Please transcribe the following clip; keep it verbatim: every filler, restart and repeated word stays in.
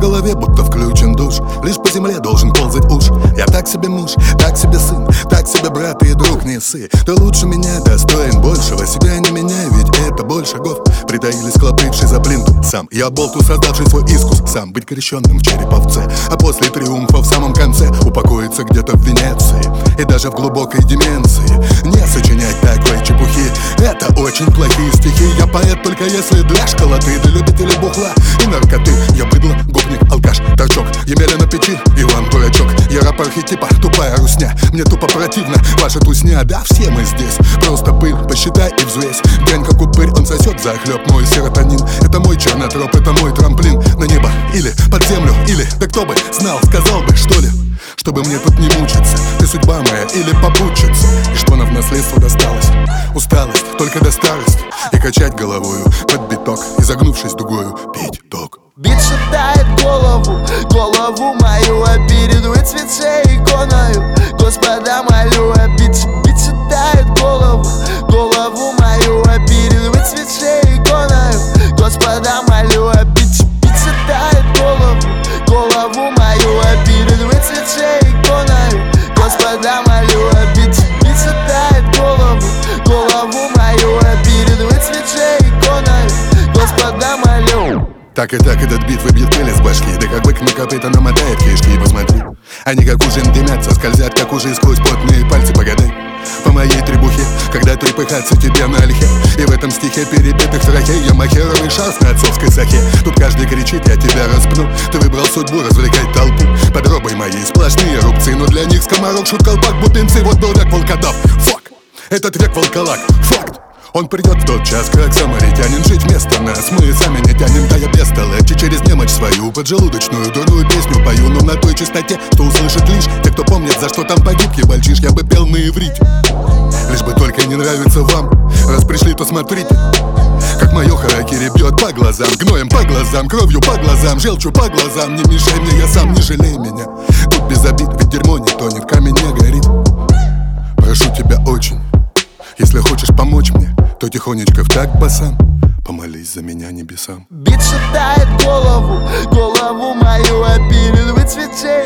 голове будто включен душ. Лишь по земле должен ползать уж. Я так себе муж, так себе сын, так себе брат и друг, не ссы. Ты лучше меня, достоин большего. Себя не меняй, ведь это больше шагов. Притаились клопы в шизоплинту. Сам я болту, создавший свой искус. Сам быть крещенным в череповце, а после триумфа в самом конце упокоиться где-то в Венеции и даже в глубокой деменции. Не сочинять такой чепухи, это очень плохие стихи. Я поэт только если для школоты, для любителей бухла и наркоты. Я быдло, гопник, алкаш, торчок, Емеля на печи, Иван дурачок. Я рап архетипа, тупая русня. Мне тупо противно ваша тусня. Да все мы здесь, просто пыль, посчитай и взвесь. Глянь, как упырь, он сосет захлеб мой серотонин. Это мой чернотроп, это мой трамплин на небо или под землю, или, да кто бы знал, сказал бы, что ли, чтобы мне тут не мучиться. Ты судьба моя или попутчица. И что нам в наследство досталось? Усталость, только до старости. И качать головою под биток, изогнувшись дугою, пить ток. Бит шатает голову, голову мою, а перед выцветшей иконою Господа молю, а бит, бит шатает голову, голову мою, а перед выцветшей иконою Господа молю, а бит, бит шатает голову, голову мою, а перед выцветшей иконою Господа молю, а бит, бит шатает голову, голову мою, а перед выцветшей иконою Господа молю. Так и так этот бит выбьет пыль из башки. Да как бык на копыта намотает кишки. И посмотри, они как ужин дымятся, скользят как ужин сквозь потные пальцы. Погадай по моей требухе, когда трепыхаться тебе на ольхе. И в этом стихе перебитых трахей я махеровый шанс на отцовской сахе. Тут каждый кричит, я тебя распну. Ты выбрал судьбу развлекать толпу. Под робой моей сплошные рубцы, но для них скоморок, шут, колпак, бубенцы. Вот был век волкодав, фак, этот век волколак, факт. Он придет в тот час, как самаритянин, жить вместо нас. Мы сами не тянем, да я бестолочи через немощь свою поджелудочную дурную песню пою. Но на той частоте, что услышит лишь те, кто помнит, за что там погиб ебальчиш. Я бы пел на иврите, лишь бы только не нравится вам. Раз пришли, то смотрите, как мое харакири бьет по глазам, гноем по глазам, кровью по глазам, желчью по глазам. Не мешай мне, я сам, не жалей меня. Тут без обид, ведь дерьмо не тонет, камень не горит. Прошу тебя очень, если хочешь помочь мне, то тихонечко в такт басам помолись за меня небесам. Бит шатает голову, голову мою, а перед выцветшей